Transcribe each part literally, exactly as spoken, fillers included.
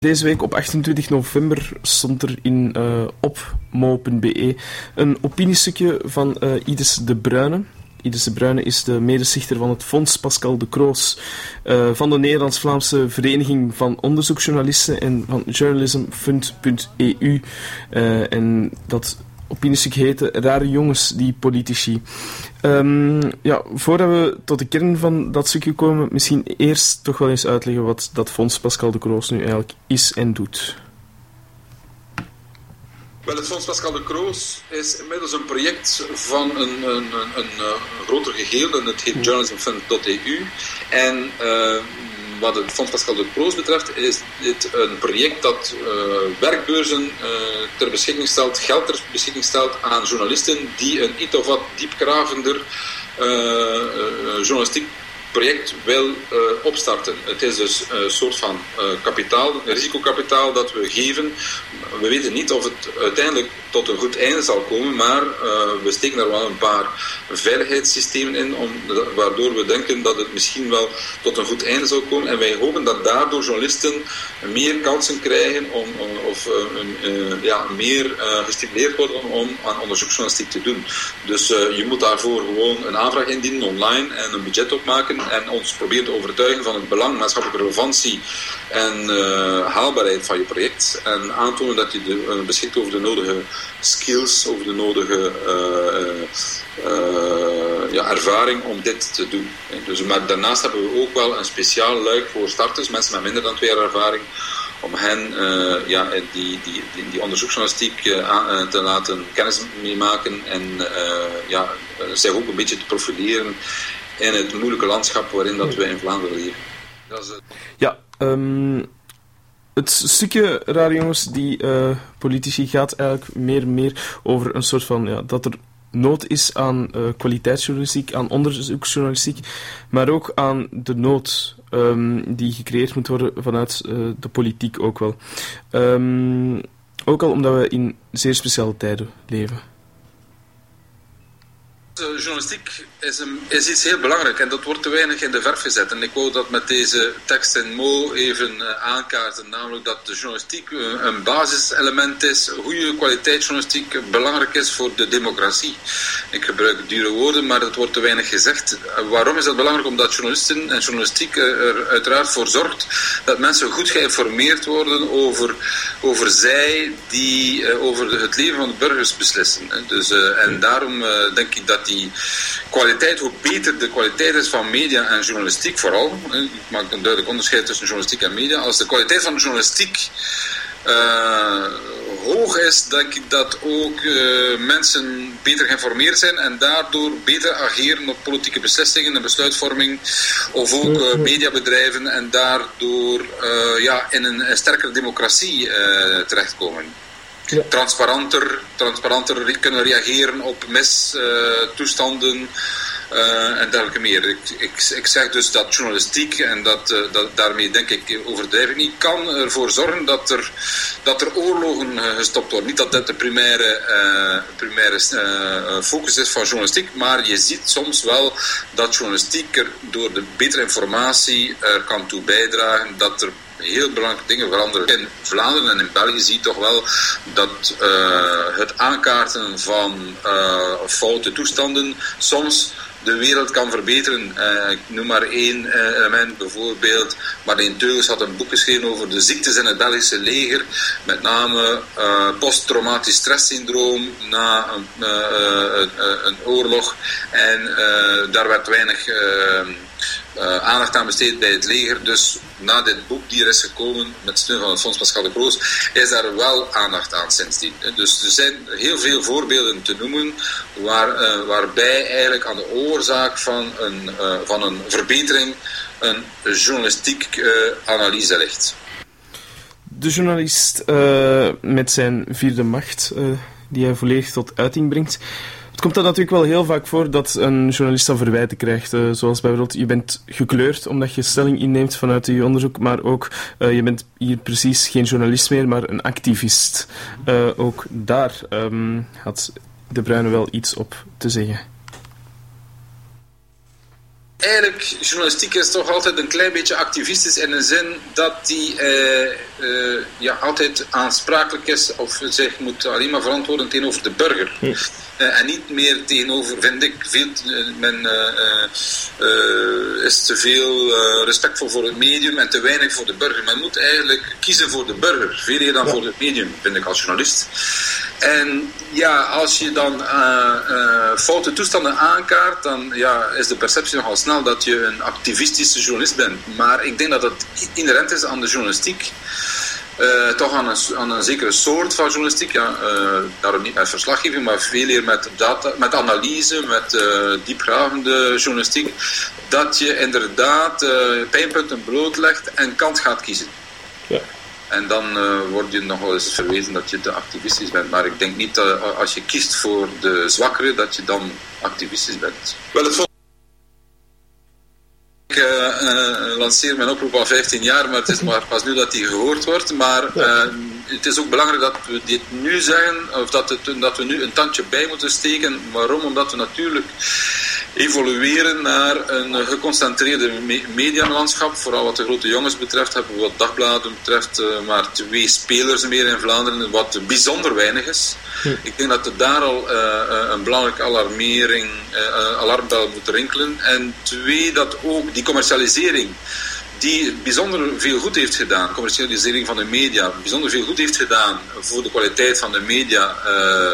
Deze week op achtentwintig november stond er in uh, opmo punt be een opiniestukje van uh, Ides de Bruyne. Ides de Bruyne is de medestichter van het Fonds Pascal de Croos, uh, van de Nederlands-Vlaamse Vereniging van Onderzoeksjournalisten en van journalism fund punt e u. Uh, en dat opiniestuk heette Rare jongens, die politici. Um, ja, voordat we tot de kern van dat stukje komen, misschien eerst toch wel eens uitleggen wat dat Fonds Pascal de Croos nu eigenlijk is en doet. Wel, het Fonds Pascal de Croos is inmiddels een project van een, een, een, een, een groter geheel, en het heet journalism fund punt e u. En uh, wat het Fonds Pascal de Croos betreft, is dit een project dat uh, werkbeurzen uh, ter beschikking stelt, geld ter beschikking stelt aan journalisten die een iets of wat diepgravender uh, uh, journalistiek project wil uh, opstarten. Het is dus een soort van uh, kapitaal, risicokapitaal dat we geven. We weten niet of het uiteindelijk tot een goed einde zal komen, maar uh, we steken er wel een paar veiligheidssystemen in, om, waardoor we denken dat het misschien wel tot een goed einde zal komen. En wij hopen dat daardoor journalisten meer kansen krijgen om, of uh, uh, ja, meer uh, gestimuleerd worden om aan onderzoeksjournalistiek te doen. Dus uh, je moet daarvoor gewoon een aanvraag indienen online en een budget opmaken en ons proberen te overtuigen van het belang, maatschappelijke relevantie en uh, haalbaarheid van je project. En aantonen dat je de, uh, beschikt over de nodige skills, over de nodige uh, uh, ja, ervaring om dit te doen. Dus, maar daarnaast hebben we ook wel een speciaal luik voor starters, mensen met minder dan twee jaar ervaring, om hen uh, ja, die, die, die, die onderzoeksjournalistiek uh, aan, uh, te laten kennis meemaken en uh, ja, zich ook een beetje te profileren in het moeilijke landschap waarin dat we in Vlaanderen leven. Dat is het. Ja, um, het stukje Rare jongens, die uh, politici, gaat eigenlijk meer en meer over een soort van, ja, dat er nood is aan uh, kwaliteitsjournalistiek, aan onderzoeksjournalistiek, maar ook aan de nood um, die gecreëerd moet worden vanuit uh, de politiek ook wel. Um, ook al omdat we in zeer speciale tijden leven. Uh, journalistiek is, een, is iets heel belangrijk en dat wordt te weinig in de verf gezet. En ik wou dat met deze tekst in Mo even uh, aankaarten, namelijk dat de journalistiek uh, een basiselement is, goede kwaliteitsjournalistiek belangrijk is voor de democratie. Ik gebruik dure woorden, maar dat wordt te weinig gezegd. Uh, waarom is dat belangrijk? Omdat journalisten en journalistiek uh, er uiteraard voor zorgt dat mensen goed geïnformeerd worden over, over zij die uh, over het leven van de burgers beslissen. Dus, uh, en daarom uh, denk ik dat die kwaliteit, hoe beter de kwaliteit is van media en journalistiek vooral, ik maak een duidelijk onderscheid tussen journalistiek en media, als de kwaliteit van de journalistiek uh, hoog is, denk ik dat ook uh, mensen beter geïnformeerd zijn en daardoor beter ageren op politieke beslissingen en besluitvorming, of ook uh, mediabedrijven en daardoor uh, ja, in een, een sterkere democratie uh, terechtkomen. Ja. Transparanter, transparanter kunnen reageren op mistoestanden uh, uh, en dergelijke meer. Ik, ik, ik zeg dus dat journalistiek, en dat, uh, dat, daarmee denk ik overdrijf ik niet, kan ervoor zorgen dat er, dat er oorlogen uh, gestopt worden. Niet dat dat de primaire, uh, primaire uh, focus is van journalistiek, maar je ziet soms wel dat journalistiek er door de betere informatie er kan toe bijdragen dat er heel belangrijke dingen veranderen. In Vlaanderen en in België zie je toch wel dat uh, het aankaarten van uh, foute toestanden soms de wereld kan verbeteren. Uh, ik noem maar één uh, element, bijvoorbeeld Marleen Teugels had een boek geschreven over de ziektes in het Belgische leger, met name uh, posttraumatisch stresssyndroom na een, uh, uh, uh, een oorlog, en uh, daar werd weinig uh, Uh, aandacht aan besteed bij het leger. Dus na dit boek die er is gekomen met steun van het Fonds Pascal de Croos, is daar wel aandacht aan sindsdien. Dus er zijn heel veel voorbeelden te noemen waar, uh, waarbij eigenlijk aan de oorzaak van een, uh, van een verbetering een journalistiek uh, analyse ligt. De journalist uh, met zijn vierde macht, uh, die hij volledig tot uiting brengt. Het komt dan natuurlijk wel heel vaak voor dat een journalist dan verwijten krijgt. Uh, zoals bijvoorbeeld, je bent gekleurd omdat je stelling inneemt vanuit je onderzoek, maar ook, uh, je bent hier precies geen journalist meer, maar een activist. Uh, ook daar um, had De Bruyne wel iets op te zeggen. eigenlijk, journalistiek is toch altijd een klein beetje activistisch in de zin dat die uh, uh, ja, altijd aansprakelijk is of zich moet alleen maar verantwoorden tegenover de burger. Hm. Uh, en niet meer tegenover, vind ik, veel, uh, men uh, uh, is te veel uh, respectvol voor het medium en te weinig voor de burger. Men moet eigenlijk kiezen voor de burger, veel meer dan ja. voor het medium, vind ik als journalist. En ja, als je dan uh, uh, foute toestanden aankaart, dan ja, is de perceptie nogal snel dat je een activistische journalist bent. Maar ik denk dat het inherent is aan de journalistiek. Uh, toch aan een, aan een zekere soort van journalistiek, ja, uh, daarom niet met verslaggeving, maar veel meer met, data, met analyse, met uh, diepgravende journalistiek, dat je inderdaad uh, pijnpunten blootlegt en kant gaat kiezen. Ja. En dan uh, word je nog wel eens verwezen dat je te activistisch bent. Maar ik denk niet dat uh, als je kiest voor de zwakkeren, dat je dan activistisch bent. Wel, het Ik uh, uh, lanceer mijn oproep al vijftien jaar, maar het is maar pas nu dat die gehoord wordt. Maar uh, het is ook belangrijk dat we dit nu zeggen, of dat, het, dat we nu een tandje bij moeten steken. Waarom? Omdat we natuurlijk evolueren naar een geconcentreerde me- medialandschap. Vooral wat de grote jongens betreft, hebben we wat dagbladen betreft uh, maar twee spelers meer in Vlaanderen, wat bijzonder weinig is. Hm. Ik denk dat er daar al uh, een belangrijke alarmering, uh, alarmbel moet rinkelen. En twee, dat ook die commercialisering, die bijzonder veel goed heeft gedaan, commercialisering van de media, bijzonder veel goed heeft gedaan voor de kwaliteit van de media, uh,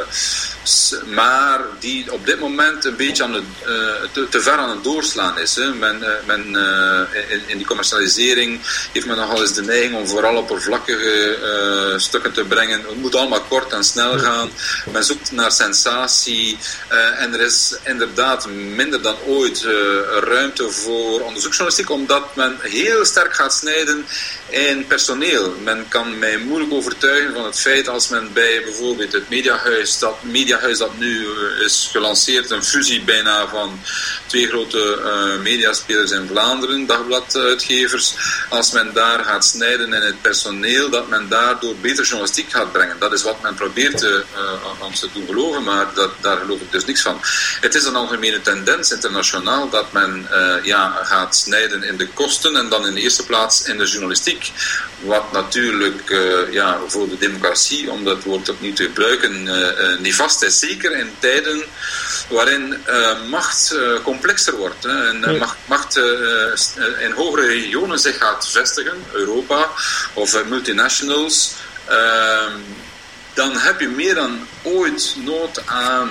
maar die op dit moment een beetje aan het, uh, te, te ver aan het doorslaan is. Hè. Men, uh, men, uh, in, in die commercialisering heeft men nogal eens de neiging om vooral oppervlakkige uh, stukken te brengen. Het moet allemaal kort en snel gaan. Men zoekt naar sensatie uh, en er is inderdaad minder dan ooit uh, ruimte voor onderzoeksjournalistiek, omdat men heel sterk gaat snijden in personeel. Men kan mij moeilijk overtuigen van het feit als men bij bijvoorbeeld het mediahuis, dat mediahuis dat nu is gelanceerd, een fusie bijna van twee grote uh, mediaspelers in Vlaanderen, dagbladuitgevers, als men daar gaat snijden in het personeel, dat men daardoor beter journalistiek gaat brengen. Dat is wat men probeert te, uh, ons te doen geloven, maar dat, daar geloof ik dus niks van. Het is een algemene tendens internationaal dat men uh, ja, gaat snijden in de kosten en dan in de eerste plaats in de journalistiek. Wat natuurlijk uh, ja, voor de democratie, om dat woord opnieuw te gebruiken, uh, uh, nefast is. Zeker in tijden waarin uh, macht uh, complexer wordt. Hè, en uh, macht, macht uh, uh, in hogere regionen zich gaat vestigen, Europa of uh, multinationals. Uh, dan heb je meer dan ooit nood aan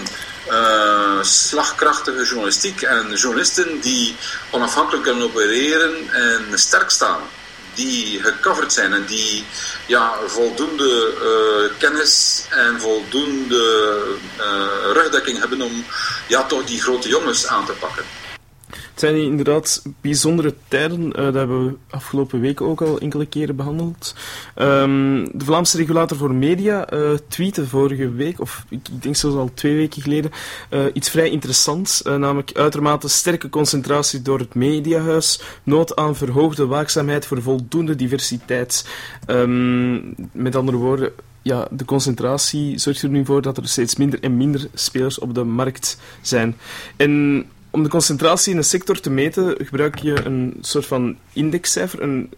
Uh, slagkrachtige journalistiek en journalisten die onafhankelijk kunnen opereren en sterk staan, die gecoverd zijn en die ja, voldoende uh, kennis en voldoende uh, rugdekking hebben om ja, toch die grote jongens aan te pakken. Het zijn inderdaad bijzondere tijden. Uh, dat hebben we afgelopen weken ook al enkele keren behandeld. Um, de Vlaamse regulator voor media uh, tweette vorige week, of ik, ik denk zelfs al twee weken geleden, uh, iets vrij interessants. Uh, namelijk uitermate sterke concentratie door het mediahuis. Nood aan verhoogde waakzaamheid voor voldoende diversiteit. Um, met andere woorden, ja, de concentratie zorgt er nu voor dat er steeds minder en minder spelers op de markt zijn. En om de concentratie in een sector te meten gebruik je een soort van indexcijfer, een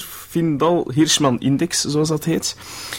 Herfindahl-Hirschman-index, zoals dat heet.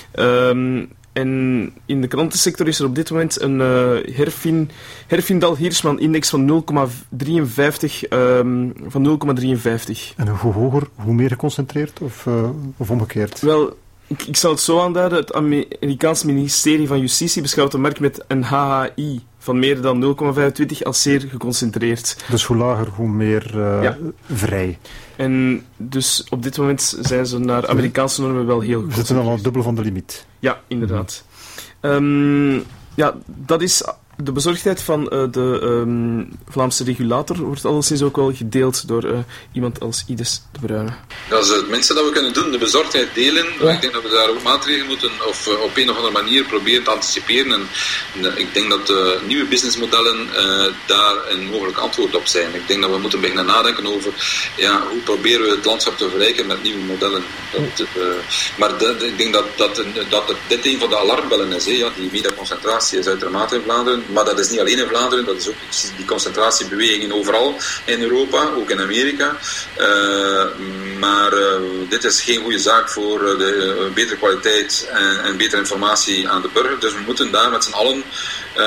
Um, en in de krantensector is er op dit moment een uh, Herfin, Herfindahl-Hirschman-index van nul komma drieënvijftig. Um, van nul komma drieënvijftig. En hoe hoger, hoe meer geconcentreerd of, uh, of omgekeerd? Wel, ik, ik zal het zo aanduiden. Het Amerikaans ministerie van Justitie beschouwt de markt met een H H I van meer dan nul komma vijfentwintig als zeer geconcentreerd. Dus hoe lager, hoe meer uh, ja. vrij. En dus op dit moment zijn ze naar Amerikaanse normen wel heel goed. We zitten al aan het dubbele van de limiet. Ja, inderdaad. Mm-hmm. Um, ja, dat is de bezorgdheid van uh, de um, Vlaamse regulator wordt alleszins ook wel gedeeld door uh, iemand als Ides de Bruyne. Dat is het minste dat we kunnen doen, de bezorgdheid delen. Ja. Ik denk dat we daar ook maatregelen moeten of uh, op een of andere manier proberen te anticiperen. En uh, ik denk dat uh, nieuwe businessmodellen uh, daar een mogelijk antwoord op zijn. Ik denk dat we moeten beginnen nadenken over ja, hoe proberen we het landschap te verrijken met nieuwe modellen. Dat, uh, maar de, de, ik denk dat, dat, dat, dat dit een van de alarmbellen is. Hè, ja. Die mediaconcentratie is uitermate in Vlaanderen. Vlaanderen, maar dat is niet alleen in Vlaanderen, dat is ook die concentratiebewegingen overal in Europa, ook in Amerika. Uh, maar uh, dit is geen goede zaak voor de uh, betere kwaliteit en, en betere informatie aan de burger. Dus we moeten daar met z'n allen uh,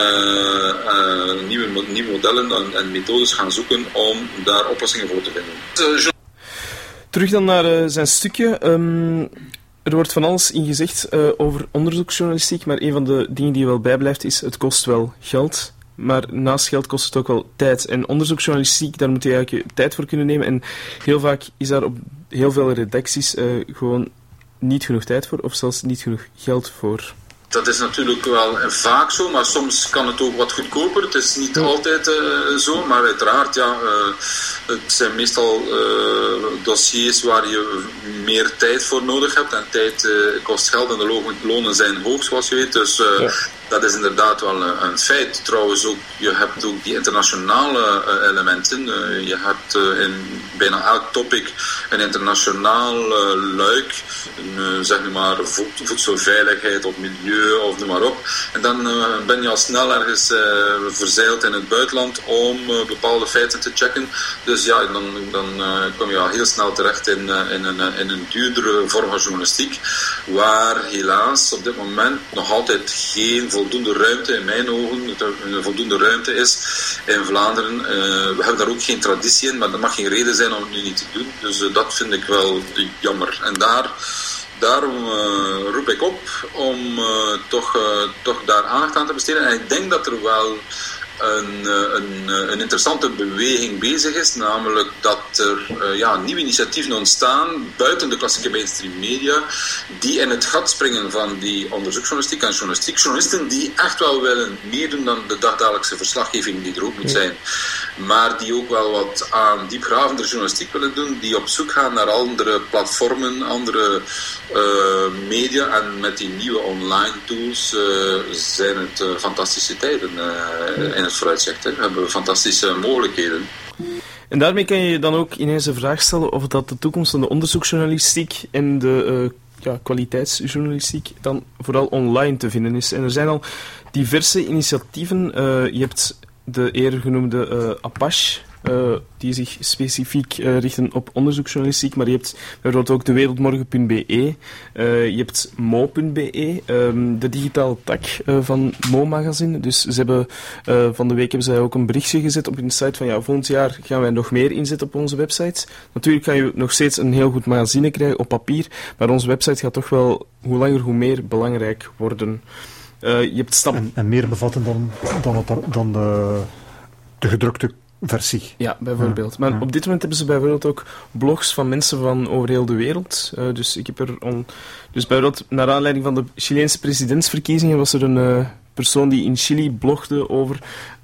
uh, nieuwe, nieuwe modellen en, en methodes gaan zoeken om daar oplossingen voor te vinden. Uh, Terug dan naar uh, zijn stukje. Um, er wordt van alles in gezegd uh, over onderzoeksjournalistiek, maar een van de dingen die wel bijblijft is, het kost wel geld. Maar naast geld kost het ook wel tijd. En onderzoeksjournalistiek, daar moet je eigenlijk tijd voor kunnen nemen. En heel vaak is daar op heel veel redacties uh, gewoon niet genoeg tijd voor, of zelfs niet genoeg geld voor. Dat is natuurlijk wel vaak zo, maar soms kan het ook wat goedkoper. Het is niet altijd uh, zo, maar uiteraard, ja, uh, het zijn meestal uh, dossiers waar je meer tijd voor nodig hebt. En tijd uh, kost geld en de lonen zijn hoog, zoals je weet. Dus uh, ja. Dat is inderdaad wel een, een feit. Trouwens, ook, je hebt ook die internationale uh, elementen. Uh, je hebt uh, in bijna elk topic een internationaal uh, luik. Een, uh, zeg maar vo- voedselveiligheid of milieu of noem maar op. En dan uh, ben je al snel ergens uh, verzeild in het buitenland om uh, bepaalde feiten te checken. Dus ja, dan, dan uh, kom je al heel snel terecht in, uh, in, een, in een duurdere vorm van journalistiek, waar helaas op dit moment nog altijd geen voldoende ruimte, in mijn ogen, een voldoende ruimte is in Vlaanderen. Uh, we hebben daar ook geen traditie in, maar dat mag geen reden zijn om het nu niet te doen. Dus uh, dat vind ik wel jammer. En daar... Daarom uh, roep ik op om uh, toch, uh, toch daar aandacht aan te besteden. En ik denk dat er wel een, een, een interessante beweging bezig is, namelijk dat er uh, ja, nieuwe initiatieven ontstaan buiten de klassieke mainstream media, die in het gat springen van die onderzoeksjournalistiek en journalistiek. Journalisten die echt wel willen meer doen dan de dagdagelijkse verslaggeving die er ook moet zijn, maar die ook wel wat aan diepgravende journalistiek willen doen, die op zoek gaan naar andere platformen, andere uh, media. En met die nieuwe online tools uh, zijn het uh, fantastische tijden uh, in het vooruitzicht. Hè. We hebben fantastische mogelijkheden. En daarmee kan je dan ook ineens de vraag stellen of dat de toekomst van de onderzoeksjournalistiek en de uh, ja, kwaliteitsjournalistiek dan vooral online te vinden is. En er zijn al diverse initiatieven. Uh, je hebt de eerder genoemde uh, Apache, uh, die zich specifiek uh, richten op onderzoeksjournalistiek, maar je hebt bijvoorbeeld ook de wereldmorgen punt b e, uh, je hebt mo punt b e, um, de digitale tak uh, van Mo Magazine. Dus ze hebben, uh, van de week hebben zij ook een berichtje gezet op hun site van ja, volgend jaar gaan wij nog meer inzetten op onze website. Natuurlijk kan je nog steeds een heel goed magazine krijgen op papier, maar onze website gaat toch wel hoe langer hoe meer belangrijk worden. Uh, je hebt stap... en, en meer bevatten dan, dan, het, dan de, de gedrukte versie. Ja, bijvoorbeeld. Ja, maar ja. Op dit moment hebben ze bijvoorbeeld ook blogs van mensen van over heel de wereld. Uh, dus ik heb er on... Dus bijvoorbeeld, naar aanleiding van de Chileense presidentsverkiezingen was er een uh, persoon die in Chili blogde over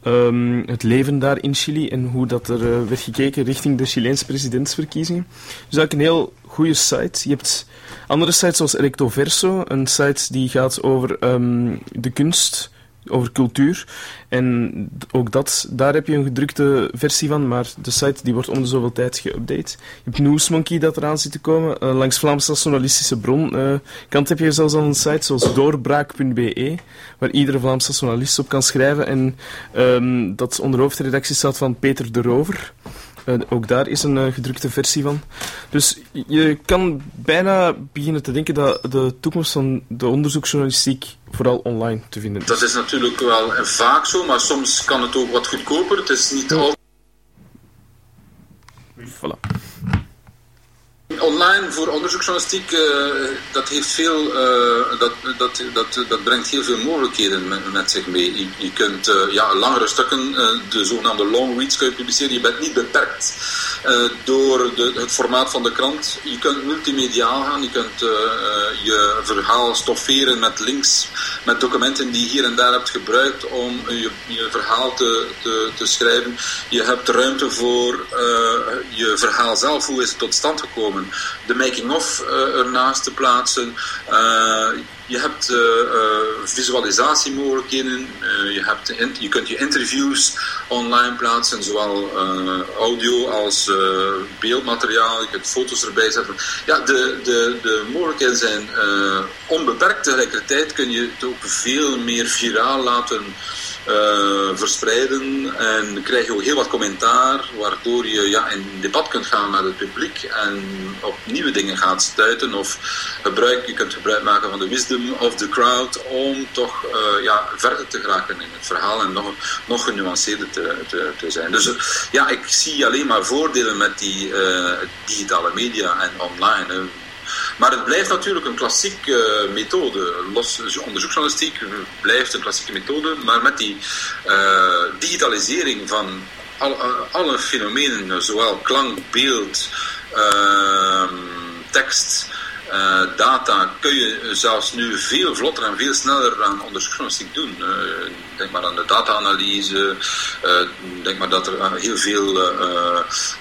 um, het leven daar in Chili en hoe dat er uh, werd gekeken richting de Chileense presidentsverkiezingen. Dus eigenlijk een heel goede site. Je hebt andere sites zoals Rectoverso, een site die gaat over um, de kunst, over cultuur. En ook dat, daar heb je een gedrukte versie van, maar de site die wordt om de zoveel tijd geüpdate. Je hebt Newsmonkey dat eraan zit te komen. Uh, langs Vlaamse journalistische bron uh, kant heb je zelfs al een site zoals doorbraak punt b e, waar iedere Vlaamse journalist op kan schrijven. En um, dat onder hoofdredactie staat van Peter de Rover. Uh, ook daar is een uh, gedrukte versie van. Dus je kan bijna beginnen te denken dat de toekomst van de onderzoeksjournalistiek vooral online te vinden is. Dat is natuurlijk wel vaak zo, maar soms kan het ook wat goedkoper. Het is niet altijd... Voilà. Online voor onderzoeksjournalistiek, uh, dat heeft veel, uh, dat, dat, dat, dat brengt heel veel mogelijkheden met, met zich mee. Je, je kunt uh, ja, langere stukken, uh, de zogenaamde long reads, kun je publiceren. Je bent niet beperkt uh, door de, het formaat van de krant. Je kunt multimediaal gaan, je kunt uh, uh, je verhaal stofferen met links, met documenten die je hier en daar hebt gebruikt om je, je verhaal te, te, te schrijven. Je hebt ruimte voor uh, je verhaal zelf. Hoe is het tot stand gekomen? De making-of uh, ernaast te plaatsen. Uh, je hebt uh, uh, visualisatiemogelijkheden. Uh, je, hebt in, je kunt je interviews online plaatsen, zowel uh, audio als uh, beeldmateriaal. Je kunt foto's erbij zetten. Ja, de, de, de mogelijkheden zijn uh, onbeperkt. Tegelijkertijd kun je het ook veel meer viraal laten uh, verspreiden en krijg je ook heel wat commentaar, waardoor je ja, in debat kunt gaan met het publiek en op nieuwe dingen gaat stuiten of gebruik, je kunt gebruik maken van de wisdom of the crowd om toch uh, ja, verder te geraken in het verhaal en nog, nog genuanceerder te, te, te zijn. Dus uh, ja, ik zie alleen maar voordelen met die uh, digitale media en online. Uh, Maar het blijft natuurlijk een klassieke uh, methode. Los, onderzoeksjournalistiek blijft een klassieke methode, maar met die uh, digitalisering van al, uh, alle fenomenen, zowel klank, beeld, uh, tekst, uh, data, kun je zelfs nu veel vlotter en veel sneller aan onderzoeksjournalistiek doen. Uh, denk maar aan de data-analyse, uh, denk maar dat er uh, heel veel uh,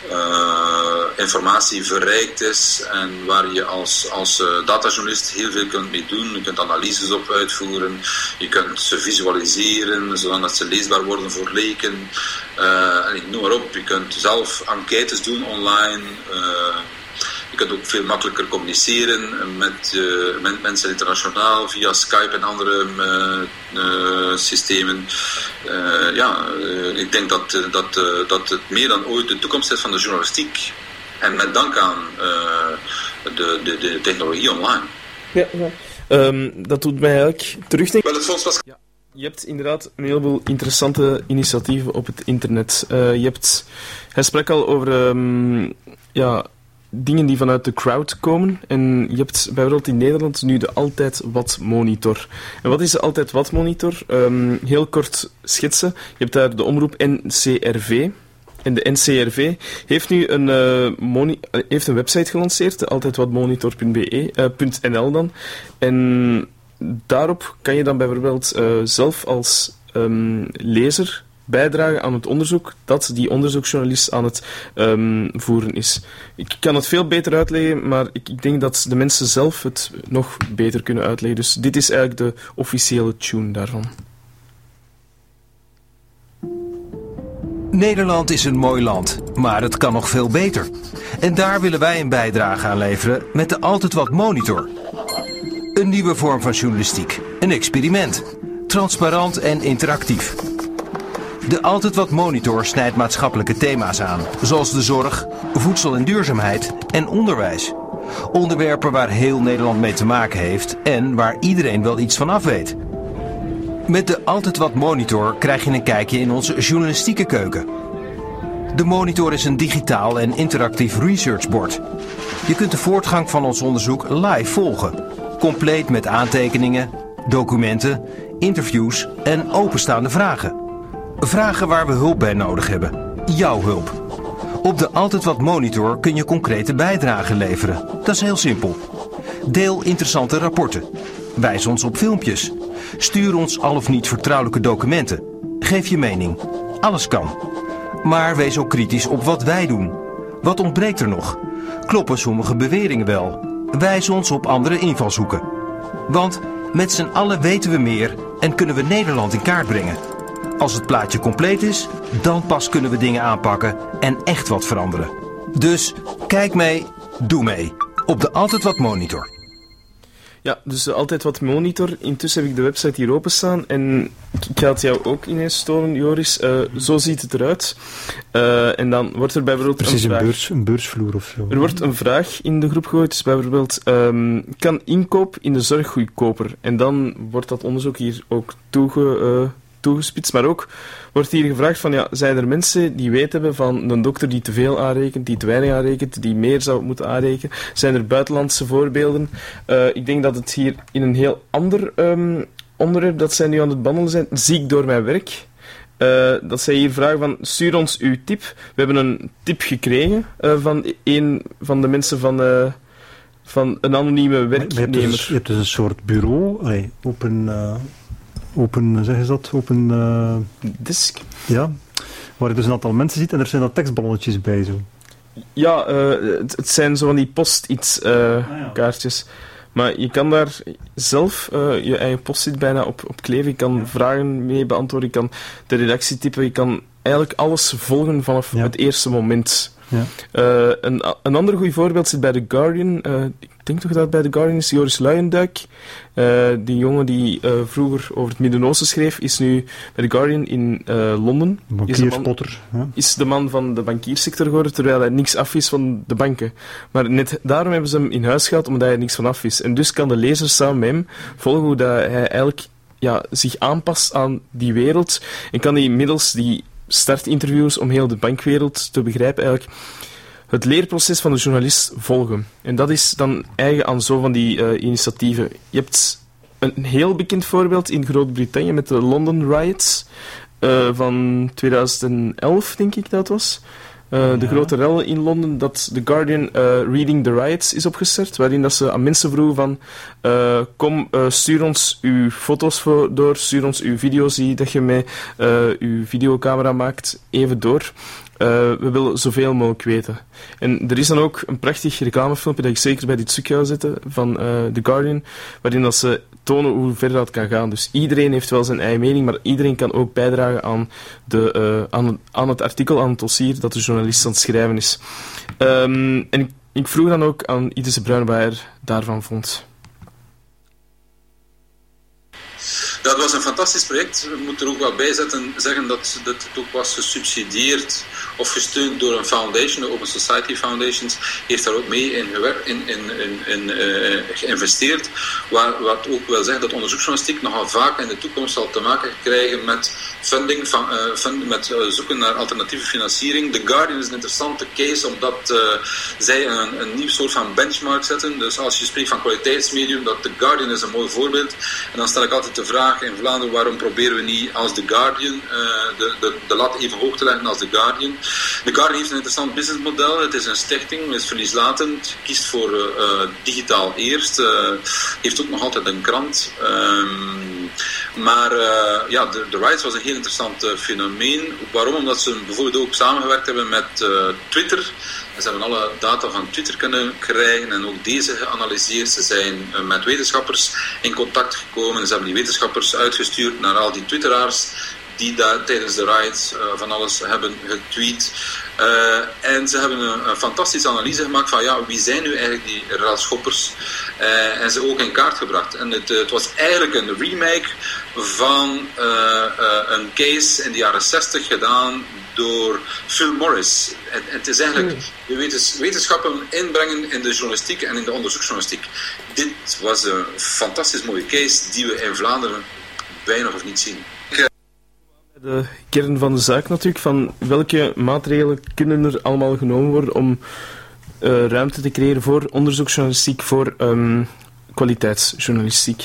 uh, informatie verrijkt is en waar je als, als uh, datajournalist heel veel kunt mee doen. Je kunt analyses op uitvoeren, je kunt ze visualiseren, zodat ze leesbaar worden voor leken. Uh, en noem maar op, je kunt zelf enquêtes doen online. Uh, Je kunt ook veel makkelijker communiceren met, uh, met mensen internationaal via Skype en andere uh, uh, systemen. Uh, ja, uh, ik denk dat, uh, dat, uh, dat het meer dan ooit de toekomst is van de journalistiek. En met dank aan uh, de, de, de technologie online. Ja, ja. Um, dat doet mij eigenlijk terugdenken. Wel, het fonds was... Ja. Je hebt inderdaad een heleboel interessante initiatieven op het internet. Uh, je hebt... Hij sprak al over... Um, ja... dingen die vanuit de crowd komen. En je hebt bijvoorbeeld in Nederland nu de Altijd Wat Monitor. En wat is de Altijd Wat Monitor? Um, heel kort schetsen. Je hebt daar de omroep N C R V. En de N C R V heeft nu een, uh, moni- heeft een website gelanceerd, de altijdwatmonitor punt n l dan. En daarop kan je dan bijvoorbeeld uh, zelf als um, lezer bijdragen aan het onderzoek dat die onderzoeksjournalist aan het um, voeren is. Ik kan het veel beter uitleggen, maar ik, ik denk dat de mensen zelf het nog beter kunnen uitleggen. Dus dit is eigenlijk de officiële tune daarvan. Nederland is een mooi land, maar het kan nog veel beter. En daar willen wij een bijdrage aan leveren met de Altijd Wat Monitor. Een nieuwe vorm van journalistiek. Een experiment. Transparant en interactief. De Altijd Wat Monitor snijdt maatschappelijke thema's aan, zoals de zorg, voedsel en duurzaamheid en onderwijs. Onderwerpen waar heel Nederland mee te maken heeft en waar iedereen wel iets van af weet. Met de Altijd Wat Monitor krijg je een kijkje in onze journalistieke keuken. De Monitor is een digitaal en interactief researchbord. Je kunt de voortgang van ons onderzoek live volgen, compleet met aantekeningen, documenten, interviews en openstaande vragen. Vragen waar we hulp bij nodig hebben. Jouw hulp. Op de Altijd Wat Monitor kun je concrete bijdragen leveren. Dat is heel simpel. Deel interessante rapporten. Wijs ons op filmpjes. Stuur ons al of niet vertrouwelijke documenten. Geef je mening. Alles kan. Maar wees ook kritisch op wat wij doen. Wat ontbreekt er nog? Kloppen sommige beweringen wel? Wijs ons op andere invalshoeken. Want met z'n allen weten we meer en kunnen we Nederland in kaart brengen. Als het plaatje compleet is, dan pas kunnen we dingen aanpakken en echt wat veranderen. Dus kijk mee, doe mee. Op de Altijd Wat Monitor. Ja, dus de Altijd Wat Monitor. Intussen heb ik de website hier openstaan en ik ga het jou ook ineens storen, Joris. Uh, zo ziet het eruit. Uh, en dan wordt er bijvoorbeeld Precies een vraag... een, beurs, een beursvloer of zo. Er wordt een vraag in de groep gegooid, dus bijvoorbeeld, um, kan inkoop in de zorg goedkoper? En dan wordt dat onderzoek hier ook toege... Uh, toegespitst, maar ook wordt hier gevraagd van, ja, zijn er mensen die weet hebben van een dokter die te veel aanrekent, die te weinig aanrekent, die meer zou moeten aanrekenen? Zijn er buitenlandse voorbeelden? Uh, ik denk dat het hier in een heel ander um, onderwerp dat zij nu aan het behandelen zijn, ziek door mijn werk, uh, dat zij hier vragen van, stuur ons uw tip. We hebben een tip gekregen uh, van een van de mensen van... Uh, van een anonieme werknemer. Je hebt dus, je hebt dus een soort bureau, allee, op een... Uh... Open, zeg je dat? Open... Uh, disk. Ja, waar je dus een aantal mensen ziet en er zijn dat tekstballonnetjes bij zo. Ja, uh, het, het zijn zo van die post-it uh, ah, ja. kaartjes. Maar je kan daar zelf uh, je eigen post-it bijna op, op kleven. Je kan ja. vragen mee beantwoorden, je kan de redactie typen, je kan eigenlijk alles volgen vanaf ja. het eerste moment. Ja. Uh, een, een ander goed voorbeeld zit bij The Guardian. Uh, ik denk toch dat het bij The Guardian is. Joris Luijendijk. Uh, die jongen die uh, vroeger over het Midden-Oosten schreef, is nu bij The Guardian in uh, Londen. Bankierspotter. Ja. Is de man van de bankiersector geworden, terwijl hij niks af is van de banken. Maar net daarom hebben ze hem in huis gehaald, omdat hij er niks van af is. En dus kan de lezer samen met hem volgen hoe dat hij eigenlijk ja, zich aanpast aan die wereld. En kan hij middels die startinterviews om heel de bankwereld te begrijpen eigenlijk het leerproces van de journalist volgen. En dat is dan eigen aan zo van die uh, initiatieven. Je hebt een heel bekend voorbeeld in Groot-Brittannië met de London Riots uh, van tweeduizend elf, denk ik dat was. Uh, ja. De grote rellen in Londen, dat The Guardian uh, Reading the Riots is opgestart, waarin dat ze aan mensen vroegen van uh, kom, uh, stuur ons uw foto's voor, door, stuur ons uw video's die dat je met uh, uw videocamera maakt, even door. Uh, we willen zoveel mogelijk weten. En er is dan ook een prachtig reclamefilmpje dat ik zeker bij dit stukje ga zetten van uh, The Guardian, waarin dat ze tonen hoe ver dat kan gaan. Dus iedereen heeft wel zijn eigen mening, maar iedereen kan ook bijdragen aan, de, uh, aan, aan het artikel, aan het dossier dat de journalist aan het schrijven is. Um, en ik, ik vroeg dan ook aan Idese Bruin wat hij daarvan vond. Dat was een fantastisch project. We moeten er ook wel bij zetten, zeggen dat, dat het ook was gesubsidieerd of gesteund door een foundation, de Open Society Foundations, heeft daar ook mee in, gewer- in, in, in, in uh, geïnvesteerd. Waar, wat ook wil zeggen dat onderzoeksjournalistiek nogal vaak in de toekomst zal te maken krijgen met funding, van, uh, fund, met uh, zoeken naar alternatieve financiering. The Guardian is een interessante case, omdat uh, zij een, een nieuw soort van benchmark zetten. Dus als je spreekt van kwaliteitsmedium, dat The Guardian is een mooi voorbeeld. En dan stel ik altijd de vraag in Vlaanderen, waarom proberen we niet als The Guardian uh, de, de, de lat even hoog te leggen als The Guardian. The Guardian heeft een interessant businessmodel. Het is een stichting, het is verlieslatend, kiest voor uh, digitaal eerst, uh, heeft ook nog altijd een krant. Um, maar uh, ja, de, de Riots was een heel interessant uh, fenomeen. Waarom? Omdat ze bijvoorbeeld ook samengewerkt hebben met uh, Twitter. En ze hebben alle data van Twitter kunnen krijgen en ook deze geanalyseerd. Ze zijn uh, met wetenschappers in contact gekomen. Ze hebben die wetenschappers uitgestuurd naar al die twitteraars die daar tijdens de riots uh, van alles hebben getweet. Uh, en ze hebben een, een fantastische analyse gemaakt van ja, wie zijn nu eigenlijk die raadschoppers? Uh, en ze ook in kaart gebracht. En het, uh, het was eigenlijk een remake van uh, uh, een case in de jaren zestig gedaan door Phil Morris. En, en het is eigenlijk de wetens, wetenschappen inbrengen in de journalistiek en in de onderzoeksjournalistiek. Dit was een fantastisch mooie case die we in Vlaanderen weinig of niet zien. De kern van de zaak natuurlijk, van welke maatregelen kunnen er allemaal genomen worden om uh, ruimte te creëren voor onderzoeksjournalistiek, voor um, kwaliteitsjournalistiek.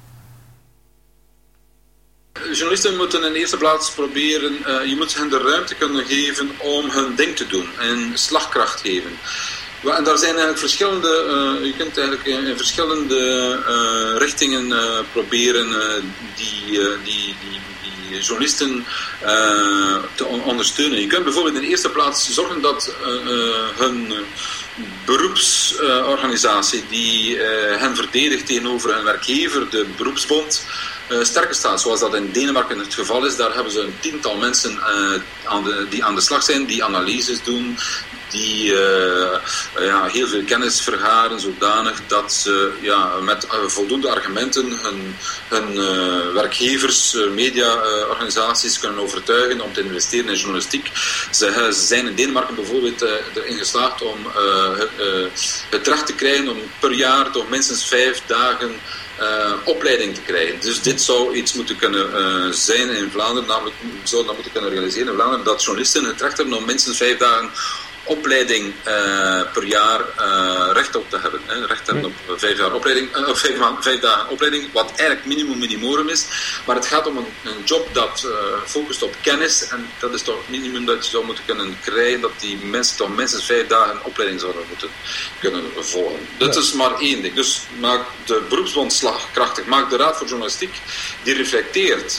Journalisten moeten in de eerste plaats proberen, uh, je moet hen de ruimte kunnen geven om hun ding te doen en slagkracht geven. En daar zijn eigenlijk verschillende, uh, je kunt eigenlijk in, in verschillende uh, richtingen uh, proberen uh, die, uh, die, die journalisten uh, te on- ondersteunen. Je kunt bijvoorbeeld in de eerste plaats zorgen dat uh, uh, hun beroepsorganisatie uh, die uh, hen verdedigt tegenover hun werkgever, de beroepsbond, uh, sterker staat, zoals dat in Denemarken het geval is. Daar hebben ze een tiental mensen uh, aan de, die aan de slag zijn, die analyses doen, die uh, ja, heel veel kennis vergaren, zodanig dat ze ja, met uh, voldoende argumenten hun, hun uh, werkgevers, uh, mediaorganisaties uh, kunnen overtuigen om te investeren in journalistiek. Ze, uh, ze zijn in Denemarken bijvoorbeeld uh, erin geslaagd om uh, uh, het recht te krijgen om per jaar toch minstens vijf dagen Uh, opleiding te krijgen. Dus dit zou iets moeten kunnen uh, zijn in Vlaanderen, namelijk zou dat moeten kunnen realiseren in Vlaanderen, dat journalisten het recht hebben om minstens vijf dagen opleiding uh, per jaar uh, recht op te hebben. Hè. Recht hebben op vijf, jaar opleiding, uh, vijf, vijf dagen opleiding, wat eigenlijk minimum minimorum is. Maar het gaat om een, een job dat uh, focust op kennis en dat is toch het minimum dat je zou moeten kunnen krijgen, dat die mensen toch minstens vijf dagen opleiding zouden moeten kunnen volgen. Dat ja. is maar één ding. Dus maak de beroepsbond slagkrachtig, maak de Raad voor Journalistiek die reflecteert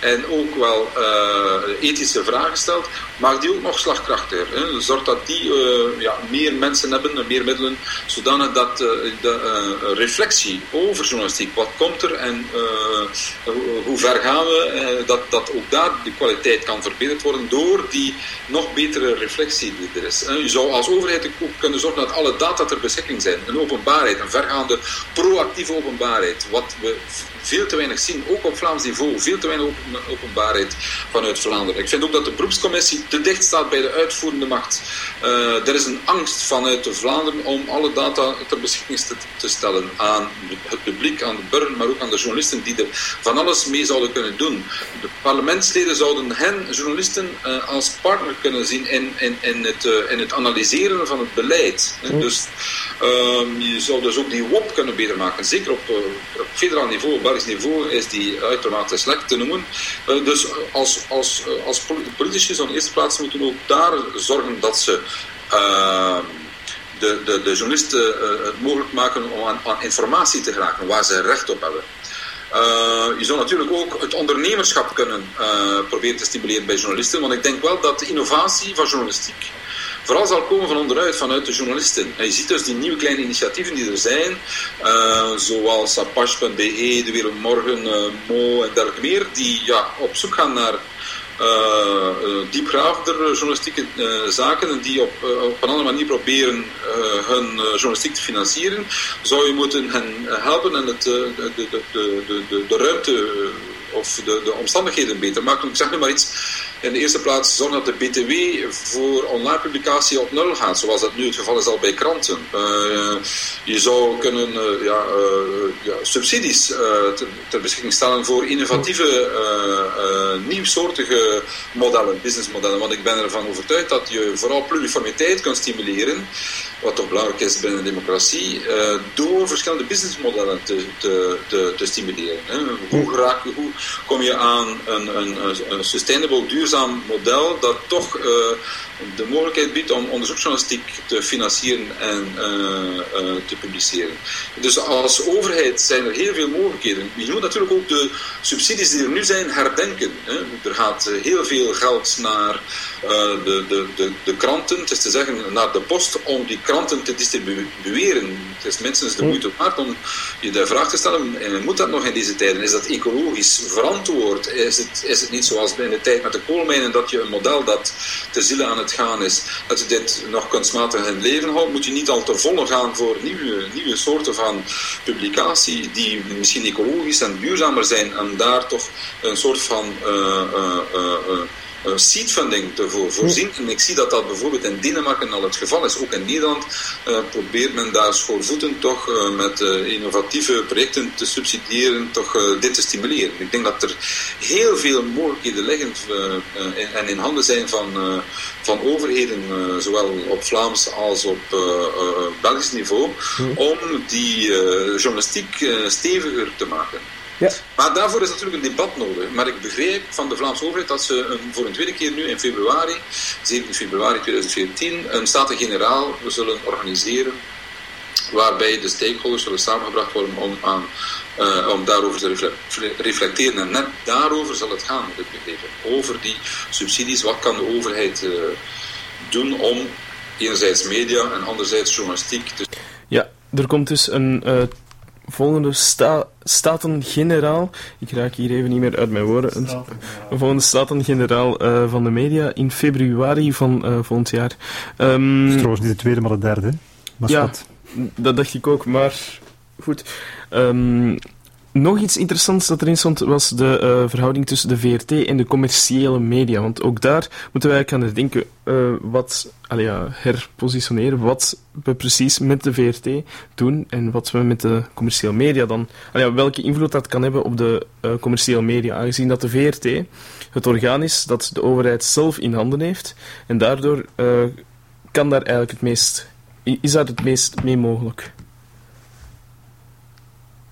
en ook wel uh, ethische vragen stelt, maakt die ook nog slagkrachtiger. Hè. Zorg dat die uh, ja, meer mensen hebben, meer middelen, zodanig dat uh, de uh, reflectie over journalistiek, wat komt er en uh, hoe ver gaan we, uh, dat, dat ook daar de kwaliteit kan verbeterd worden door die nog betere reflectie die er is. Je zou als overheid ook kunnen zorgen dat alle data ter beschikking zijn. Een openbaarheid, een vergaande proactieve openbaarheid. Wat we veel te weinig zien, ook op Vlaams niveau, veel te weinig openbaarheid vanuit Vlaanderen. Ik vind ook dat de beroepscommissie te dicht staat bij de uitvoerende macht. Uh, er is een angst vanuit Vlaanderen om alle data ter beschikking te, te stellen aan het publiek, aan de burger, maar ook aan de journalisten die er van alles mee zouden kunnen doen. De parlementsleden zouden hen, journalisten, uh, als partner kunnen zien in, in, in, het, uh, in het analyseren van het beleid. Mm. Dus uh, je zou dus ook die W O P kunnen beter maken. Zeker op, uh, op federaal niveau, Belgisch niveau, is die uitermate slecht te noemen. Uh, dus als, als, uh, als politici zo'n eerste plaats moeten ook daar zorgen dat ze uh, de, de, de journalisten uh, het mogelijk maken om aan, aan informatie te geraken waar ze recht op hebben. Uh, je zou natuurlijk ook het ondernemerschap kunnen uh, proberen te stimuleren bij journalisten, want ik denk wel dat de innovatie van journalistiek vooral zal komen van onderuit, vanuit de journalisten. En je ziet dus die nieuwe kleine initiatieven die er zijn, uh, zoals Apache punt b e, De Wereld Morgen, uh, Mo en dergelijke meer, die ja, op zoek gaan naar Uh, uh, diepgravender journalistieke uh, zaken en die op, uh, op een andere manier proberen uh, hun uh, journalistiek te financieren, zou je moeten hen helpen en het, uh, de, de, de, de, de ruimte uh, of de, de omstandigheden beter maken. Ik zeg nu maar iets. In de eerste plaats zorgen dat de B T W voor online publicatie op nul gaat, zoals dat nu het geval is al bij kranten. Uh, je zou kunnen uh, ja, uh, ja, subsidies uh, ter, ter beschikking stellen voor innovatieve, uh, uh, nieuwsoortige modellen, businessmodellen. Want ik ben ervan overtuigd dat je vooral pluriformiteit kunt stimuleren, wat toch belangrijk is binnen de democratie, uh, door verschillende businessmodellen te, te, te, te stimuleren. Hè. Hoe, raak, hoe kom je aan een, een, een sustainable, duurzaam model dat toch uh, de mogelijkheid biedt om onderzoeksjournalistiek te financieren en uh, uh, te publiceren. Dus als overheid zijn er heel veel mogelijkheden. Je moet natuurlijk ook de subsidies die er nu zijn herdenken. Hè. Er gaat heel veel geld naar uh, de, de, de, de kranten, het is te zeggen naar de post, om die kranten te distribueren. Het is minstens de moeite waard om je de vraag te stellen, moet dat nog in deze tijden? Is dat ecologisch verantwoord? Is het, is het niet zoals in de tijd met de koolmijnen dat je een model dat te zielen aan het gaan is, dat je dit nog kunstmatig in het leven houdt? Moet je niet al te volle gaan voor nieuwe, nieuwe soorten van publicatie die misschien ecologisch en duurzamer zijn en daar toch een soort van uh, uh, uh, uh, Uh, seedfunding te voor, voorzien. En ik zie dat dat bijvoorbeeld in Denemarken al het geval is. Ook in Nederland uh, probeert men daar schoorvoetend toch uh, met uh, innovatieve projecten te subsidiëren, toch uh, dit te stimuleren. Ik denk dat er heel veel mogelijkheden liggen uh, uh, in, en in handen zijn van, uh, van overheden, uh, zowel op Vlaams als op uh, uh, Belgisch niveau, om die uh, journalistiek uh, steviger te maken. Ja. Maar daarvoor is natuurlijk een debat nodig. Maar ik begrijp van de Vlaamse overheid dat ze een, voor een tweede keer nu in februari, zeventien februari tweeduizend veertien, een Staten-Generaal zullen organiseren waarbij de stakeholders zullen samengebracht worden om, aan, uh, om daarover te reflecteren. En net daarover zal het gaan, moet ik begrepen. Over die subsidies, wat kan de overheid uh, doen om enerzijds media en anderzijds journalistiek te... Ja, er komt dus een... Uh, volgende sta- Staten-Generaal, ik raak hier even niet meer uit mijn woorden, een, een volgende Staten-Generaal uh, van de media in februari van uh, volgend jaar. Um, dat is trouwens niet de tweede, maar de derde. Maar ja, schat. Dat dacht ik ook, maar goed. Um, Nog iets interessants dat erin stond was de uh, verhouding tussen de V R T en de commerciële media. Want ook daar moeten wij aan denken uh, wat, allee, ja, herpositioneren, wat we precies met de V R T doen en wat we met de commerciële media dan, allee, ja, welke invloed dat kan hebben op de uh, commerciële media. Aangezien dat de V R T het orgaan is dat de overheid zelf in handen heeft en daardoor uh, kan daar eigenlijk het meest, is daar het meest mee mogelijk.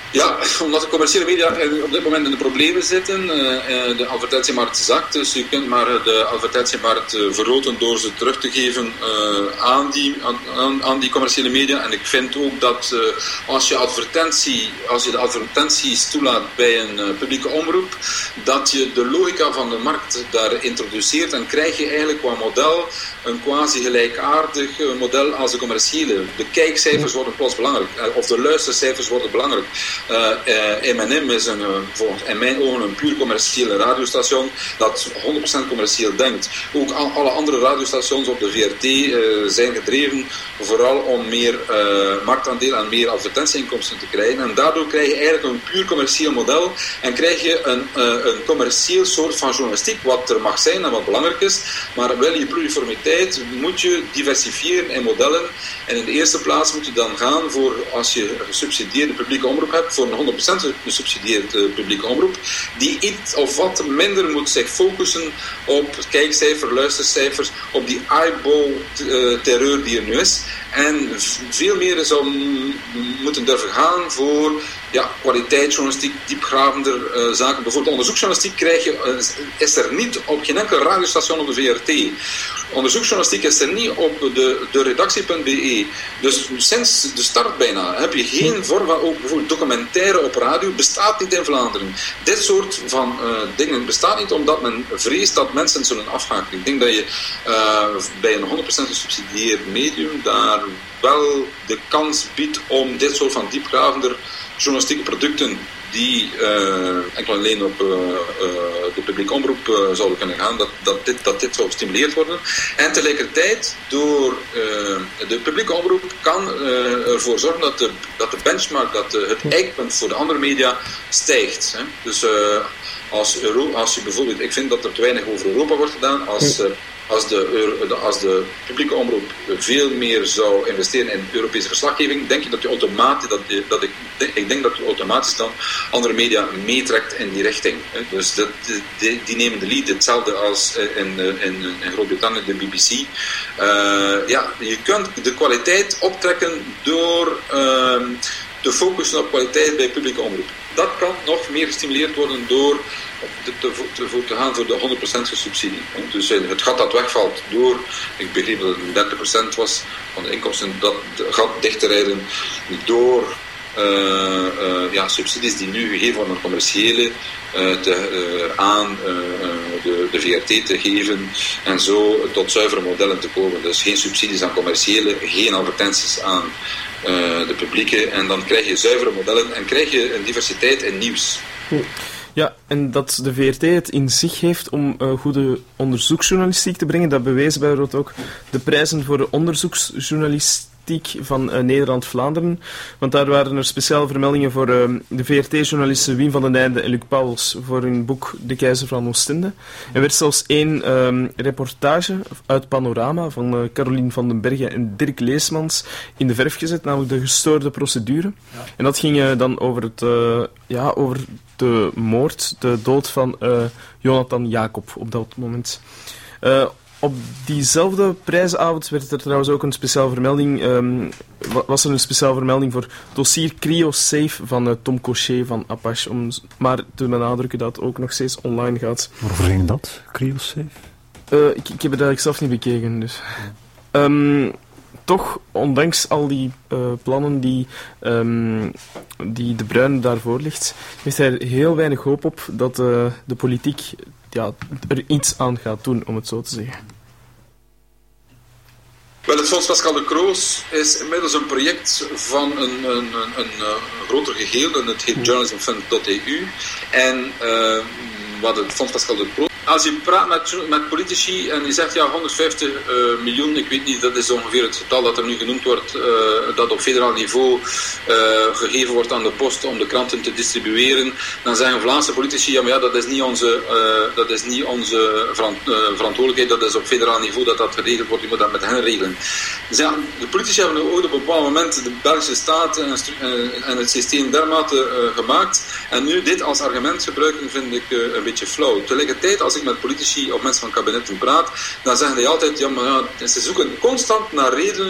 Ja, omdat de commerciële media op dit moment in de problemen zitten. Uh, de advertentiemarkt zakt, dus je kunt maar de advertentiemarkt uh, vergroten door ze terug te geven uh, aan, die, aan, aan die commerciële media. En ik vind ook dat uh, als, je advertentie, als je de advertenties toelaat bij een uh, publieke omroep, dat je de logica van de markt daar introduceert en krijg je eigenlijk qua model een quasi gelijkaardig model als de commerciële. De kijkcijfers worden plots belangrijk, of de luistercijfers worden belangrijk. Uh, uh, M en M is een, uh, volgens in mijn ogen een puur commerciële radiostation dat honderd procent commerciëel denkt. Ook al, alle andere radiostations op de V R T uh, zijn gedreven vooral om meer uh, marktaandeel en meer advertentieinkomsten te krijgen. En daardoor krijg je eigenlijk een puur commercieel model en krijg je een, uh, een commercieel soort van journalistiek, wat er mag zijn en wat belangrijk is. Maar wil je pluriformiteit, moet je diversifiëren in modellen. En in de eerste plaats moet je dan gaan voor, als je een gesubsidieerde publieke omroep hebt, voor een honderd procent gesubsidieerd uh, publieke omroep, die iets of wat minder moet zich focussen op kijkcijfer, luistercijfers, op die eyeball-terreur die er nu is. En veel meer zou moeten durven gaan voor ja, kwaliteitsjournalistiek, diepgravender uh, zaken. Bijvoorbeeld onderzoeksjournalistiek krijg je, uh, is er niet op geen enkel radiostation op de V R T. Onderzoeksjournalistiek is er niet op de, de redactie punt b e. Dus sinds de start bijna heb je geen vorm van ook bijvoorbeeld documentaire op radio. Bestaat niet in Vlaanderen. Dit soort van uh, dingen bestaat niet omdat men vreest dat mensen zullen afhaken. Ik denk dat je uh, bij een honderd procent gesubsidieerd medium daar wel de kans biedt om dit soort van diepgravender journalistieke producten die uh, enkel alleen op uh, uh, de publieke omroep uh, zouden kunnen gaan, dat, dat, dit, dat dit zou gestimuleerd worden. En tegelijkertijd, door uh, de publieke omroep kan uh, ervoor zorgen dat de, dat de benchmark, dat de, het eikpunt voor de andere media stijgt. Hè. Dus uh, als, Euro, als je bijvoorbeeld, ik vind dat er te weinig over Europa wordt gedaan, als... Uh, Als de, als de publieke omroep veel meer zou investeren in Europese verslaggeving, denk ik dat je automatisch, dat, je, dat ik, ik denk dat je automatisch dan andere media meetrekt in die richting. Dus dat, die, die nemen de lead, hetzelfde als in, in, in Groot-Brittannië, de B B C. Uh, ja, je kunt de kwaliteit optrekken door uh, te focussen op kwaliteit bij publieke omroep. Dat kan nog meer gestimuleerd worden door te, te, te, te gaan voor de honderd procent subsidie. Dus het gat dat wegvalt door, ik begreep dat het dertig procent was van de inkomsten, dat gat dicht te rijden door uh, uh, ja, subsidies die nu gegeven worden aan commerciële uh, te, uh, aan uh, de, de V R T te geven en zo tot zuivere modellen te komen. Dus geen subsidies aan commerciële, geen advertenties aan Uh, de publieke, en dan krijg je zuivere modellen en krijg je een diversiteit in nieuws. Ja, en dat de V R T het in zich heeft om uh, goede onderzoeksjournalistiek te brengen, dat bewezen bijvoorbeeld ook de prijzen voor de onderzoeksjournalistiek van uh, Nederland-Vlaanderen. Want daar waren er speciale vermeldingen voor uh, de V R T-journalisten Wim van den Einde en Luc Pauwels voor hun boek De Keizer van Oostende. Er werd zelfs één um, reportage uit Panorama van uh, Caroline van den Bergen en Dirk Leesmans in de verf gezet, namelijk de gestoorde procedure. Ja. En dat ging uh, dan over, het, uh, ja, over de moord, de dood van uh, Jonathan Jacob op dat moment. Uh, Op diezelfde prijzenavond werd er trouwens ook een speciale vermelding, um, was er een speciale vermelding voor dossier CryoSafe van uh, Tom Cochet van Apache, om maar te benadrukken dat het ook nog steeds online gaat. Waarover ging dat, CryoSafe? Uh, ik, ik heb het eigenlijk zelf niet bekeken, dus... Ja. Um, toch, ondanks al die uh, plannen die, um, die De Bruyne daarvoor ligt, heeft hij er heel weinig hoop op dat uh, de politiek ja, er iets aan gaat doen, om het zo te zeggen. Wel, het Fonds Pascal de Croos is inmiddels een project van een, een, een, een, een groter geheel, en het heet journalism fund dot e u. En uh, wat het Fonds Pascal de Croos... Als je praat met, met politici en je zegt ja, honderdvijftig uh, miljoen, ik weet niet, dat is ongeveer het getal dat er nu genoemd wordt, uh, dat op federaal niveau uh, gegeven wordt aan de post om de kranten te distribueren, dan zeggen Vlaamse politici, ja maar ja, dat is niet onze, uh, dat is niet onze verant, uh, verantwoordelijkheid, dat is op federaal niveau dat dat geregeld wordt, je moet dat met hen regelen. Dus ja, de politici hebben ooit op een bepaald moment de Belgische staat en, uh, en het systeem dermate uh, gemaakt, en nu dit als argument gebruiken vind ik uh, een beetje flauw. Tegelijkertijd, als ik met politici of mensen van kabinetten praat, dan zeggen die altijd, ja maar ja, ze zoeken constant naar redenen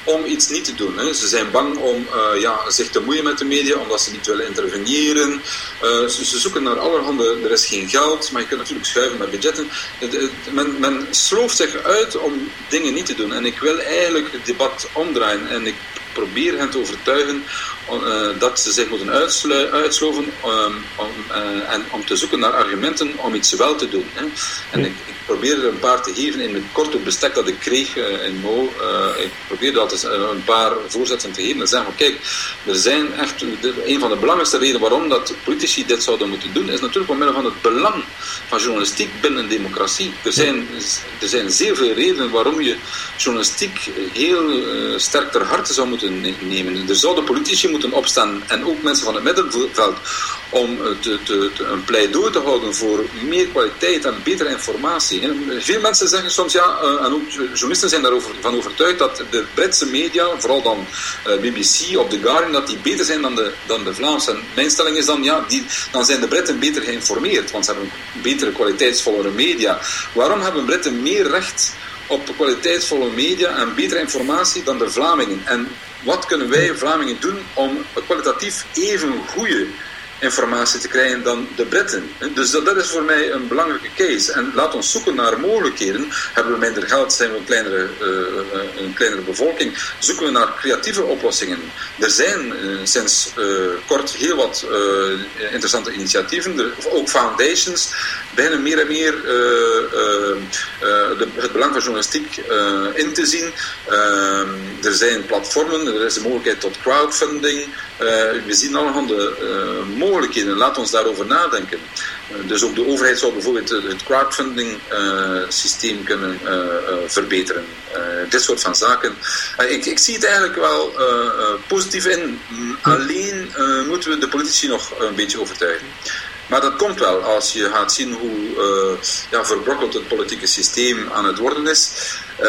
om iets niet te doen. Hè. Ze zijn bang om uh, ja, zich te moeien met de media, omdat ze niet willen interveneren. Uh, ze, ze zoeken naar allerhande, er is geen geld, maar je kunt natuurlijk schuiven met budgetten. Het, het, men, men slooft zich uit om dingen niet te doen. En ik wil eigenlijk het debat omdraaien en ik probeer hen te overtuigen uh, dat ze zich moeten uitslu- uitsloven um, om, uh, en om te zoeken naar argumenten om iets wel te doen. Hè. En ik, ik probeer er een paar te geven in het korte bestek dat ik kreeg uh, in Mo. Uh, ik probeerde altijd uh, een paar voorzetten te geven en zeggen van kijk, er zijn echt de, een van de belangrijkste redenen waarom dat politici dit zouden moeten doen, is natuurlijk omwille van het belang van journalistiek binnen een democratie. Er zijn, er zijn zeer veel redenen waarom je journalistiek heel uh, sterk ter harte zou moeten nemen. Er zouden politici moeten opstaan en ook mensen van het middenveld om te, te, te, een pleidooi te houden voor meer kwaliteit en betere informatie. Veel mensen zeggen soms, ja, en ook journalisten zijn daarvan overtuigd dat de Britse media, vooral dan B B C of The Guardian, dat die beter zijn dan de, dan de Vlaamse. En mijn stelling is dan, ja, die, dan zijn de Britten beter geïnformeerd, want ze hebben betere, kwaliteitsvollere media. Waarom hebben Britten meer recht op kwaliteitsvolle media en betere informatie dan de Vlamingen? En wat kunnen wij Vlamingen doen om kwalitatief even goede informatie te krijgen dan de Britten? Dus dat, dat is voor mij een belangrijke case. En laat ons zoeken naar mogelijkheden. Hebben we minder geld, zijn we een kleinere, uh, een kleinere bevolking, zoeken we naar creatieve oplossingen. Er zijn uh, sinds uh, kort heel wat uh, interessante initiatieven, er, ook foundations, beginnen meer en meer uh, uh, uh, de, het belang van journalistiek uh, in te zien. Uh, er zijn platformen, er is de mogelijkheid tot crowdfunding. Uh, we zien allerhande uh, mogelijkheden. Laat ons daarover nadenken. Uh, dus ook de overheid zou bijvoorbeeld het crowdfunding uh, systeem kunnen uh, uh, verbeteren. Uh, dit soort van zaken. Uh, ik, ik zie het eigenlijk wel uh, uh, positief in. Alleen uh, moeten we de politici nog een beetje overtuigen. Maar dat komt wel als je gaat zien hoe uh, ja, verbrokkeld het politieke systeem aan het worden is. Uh,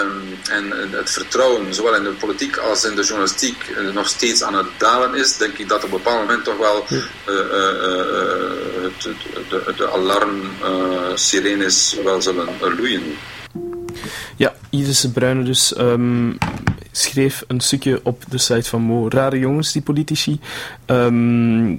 en het vertrouwen, zowel in de politiek als in de journalistiek, uh, nog steeds aan het dalen is. Denk ik dat op een bepaald moment toch wel uh, uh, uh, de, de, de alarm-sirenes uh, wel zullen uh, loeien. Ja, Iris Bruyne dus um, schreef een stukje op de site van Mo. Rare jongens, die politici. Um,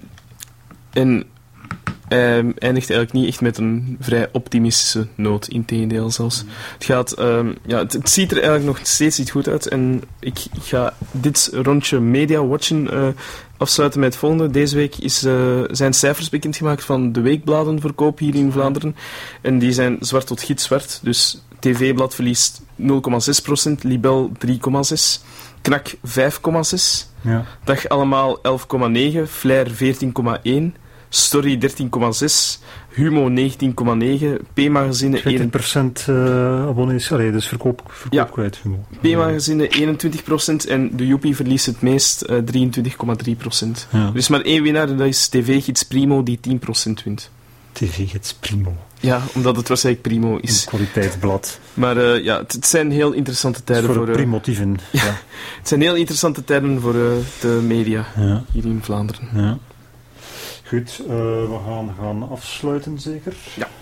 en hij um, eindigt eigenlijk niet echt met een vrij optimistische noot, integendeel zelfs. Mm. Het gaat, um, ja, het, het ziet er eigenlijk nog steeds niet goed uit en ik ga dit rondje media watchen uh, afsluiten met het volgende. Deze week is, uh, zijn cijfers bekendgemaakt van de weekbladenverkoop hier in Vlaanderen en die zijn zwart tot gitzwart, dus T V-blad verliest nul komma zes procent, Libel drie komma zes, Knak vijf komma zes, ja. Dag Allemaal elf komma negen, Flair veertien komma één, Story dertien komma zes, Humo negentien komma negen, P-magazine... twintig procent uh, abonnees, allee, dus verkoop, verkoop ja. kwijt, Humo. P-magazine eenentwintig procent en de Joepie verliest het meest, uh, drieëntwintig komma drie procent. Ja. Er is maar één winnaar en dat is T V-gids Primo die tien procent wint. T V-gids Primo. Ja, omdat het waarschijnlijk Primo is. Een kwaliteitsblad. Maar uh, ja, het, het zijn heel interessante tijden voor... voor de uh, primotieven. Ja. Ja. Het zijn heel interessante tijden voor uh, de media ja. hier in Vlaanderen. Ja. Goed, uh, we gaan, gaan afsluiten zeker? Ja.